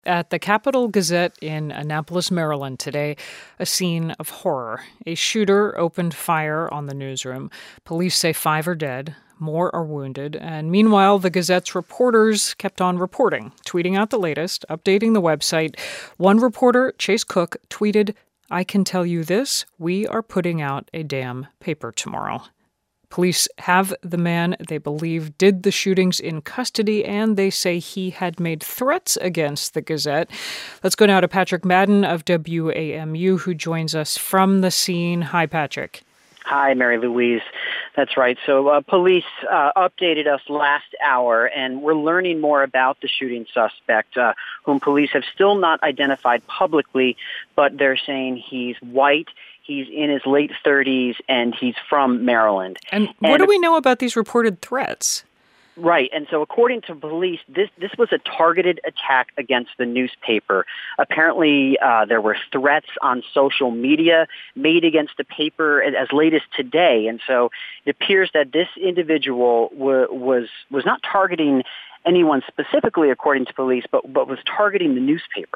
At the Capital Gazette in Annapolis, Maryland today, a scene of horror. A shooter opened fire on the newsroom. Police say 5 are dead, more are wounded, and meanwhile, the Gazette's reporters kept on reporting, tweeting out the latest, updating the website. One reporter, Chase Cook, tweeted, "I can tell you this, we are putting out a damn paper tomorrow." Police have the man they believe did the shootings in custody, and they say he had made threats against the Gazette. Let's go now to Patrick Madden of WAMU, who joins us from the scene. Hi, Patrick. Hi, Mary Louise. That's right. So police updated us last hour, and we're learning more about the shooting suspect, whom police have still not identified publicly, but they're saying he's white. He's in his late 30s, and he's from Maryland. And what do we know about these reported threats? Right, and so according to police, this was a targeted attack against the newspaper. Apparently, there were threats on social media made against the paper as late as today, and so it appears that this individual was not targeting anyone specifically, according to police, but was targeting the newspaper.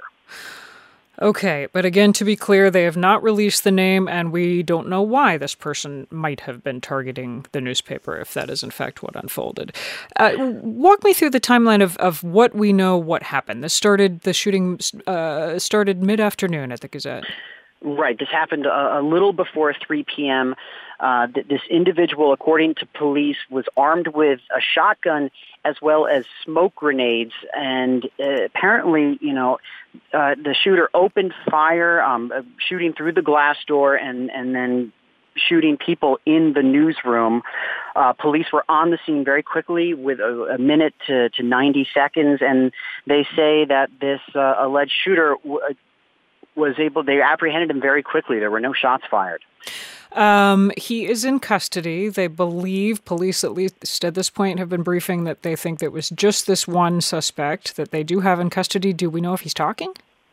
Okay, but again, to be clear, they have not released the name, and we don't know why this person might have been targeting the newspaper, if that is in fact what unfolded. Walk me through the timeline of what we know, what happened. The shooting started mid-afternoon at the Gazette. Right. This happened a little before 3 p.m. This individual, according to police, was armed with a shotgun as well as smoke grenades. And apparently, the shooter opened fire, shooting through the glass door and then shooting people in the newsroom. Police were on the scene very quickly with a minute to 90 seconds. And they say that this alleged shooter they apprehended him very quickly. There were no shots fired. He is in custody. They believe, police at least at this point have been briefing that they think that it was just this one suspect that they do have in custody. Do we know if he's talking?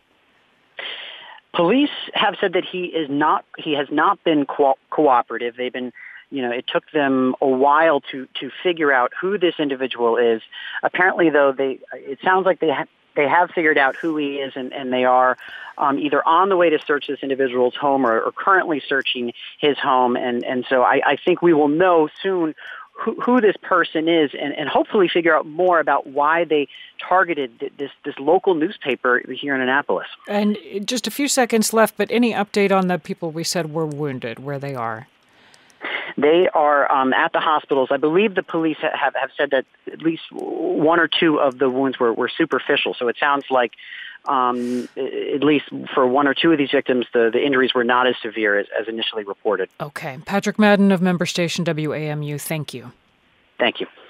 Police have said that he has not been cooperative. They've been, it took them a while to figure out who this individual is. Apparently, though, it sounds like they have figured out who he is, and they are either on the way to search this individual's home or currently searching his home. And so I think we will know soon who this person is and hopefully figure out more about why they targeted this local newspaper here in Annapolis. And just a few seconds left, but any update on the people we said were wounded, where they are? They are at the hospitals. I believe the police have said that at least 1 or 2 of the wounds were superficial. So it sounds like, at least for 1 or 2 of these victims, the injuries were not as severe as initially reported. Okay. Patrick Madden of member station WAMU, thank you. Thank you.